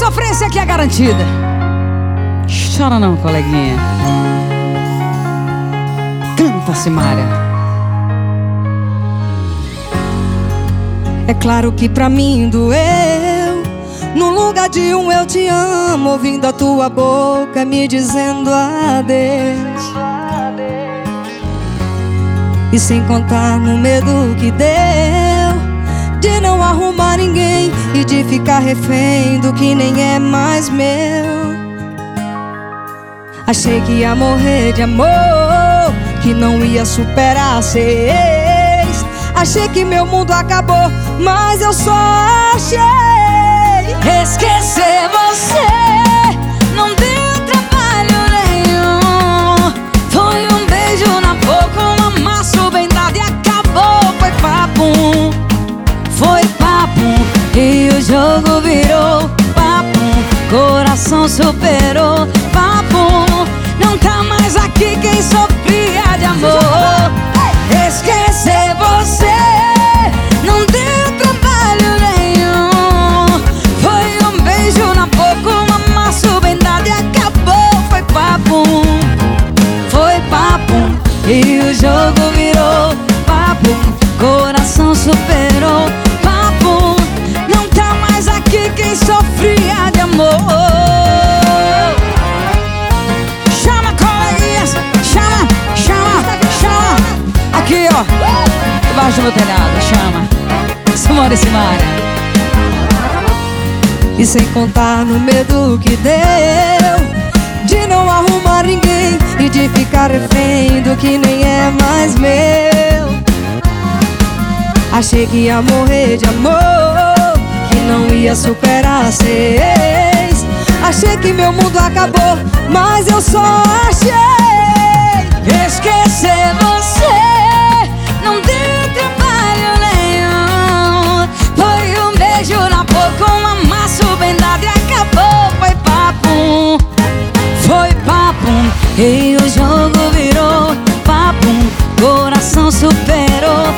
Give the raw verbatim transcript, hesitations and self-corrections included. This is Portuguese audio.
sofrência aqui é garantida. Chora não, coleguinha. Canta, Simária. É claro que pra mim doeu, no lugar de um eu te amo, ouvindo a tua boca me dizendo adeus. E sem contar no medo que deu de não arrumar ninguém e de ficar refém do que nem é mais meu. Achei que ia morrer de amor, que não ia superar ser ex. Achei que meu mundo acabou, mas eu só achei esquecer você. Não deu trabalho nenhum. Foi um beijo na boca, um amasso bem dado e acabou. Foi papum, foi papum. E o jogo virou papum. Coração superou papum. Não tá mais aqui quem sofria de amor. Esquecer você não deu trabalho nenhum. Foi um beijo na boca, um amasso bem dado e acabou. Foi papum, foi papum. E o jogo virou papum. Coração superou papum. Não tá mais aqui quem sofria de amor. Chama, coleguinhas, chama, chama, chama. Aqui, ó, debaixo do meu telhado, chama Simária, Simária. E sem contar no medo que deu de não arrumar ninguém e de ficar refém do que nem é mais meu. Achei que ia morrer de amor, que não ia superar ser ex. Achei que meu mundo acabou, mas eu só achei esquecer você. Não deu trabalho nenhum. Foi um beijo na boca, um amasso bem dado e acabou. Foi papum, foi papum. E o jogo virou papum. Coração superou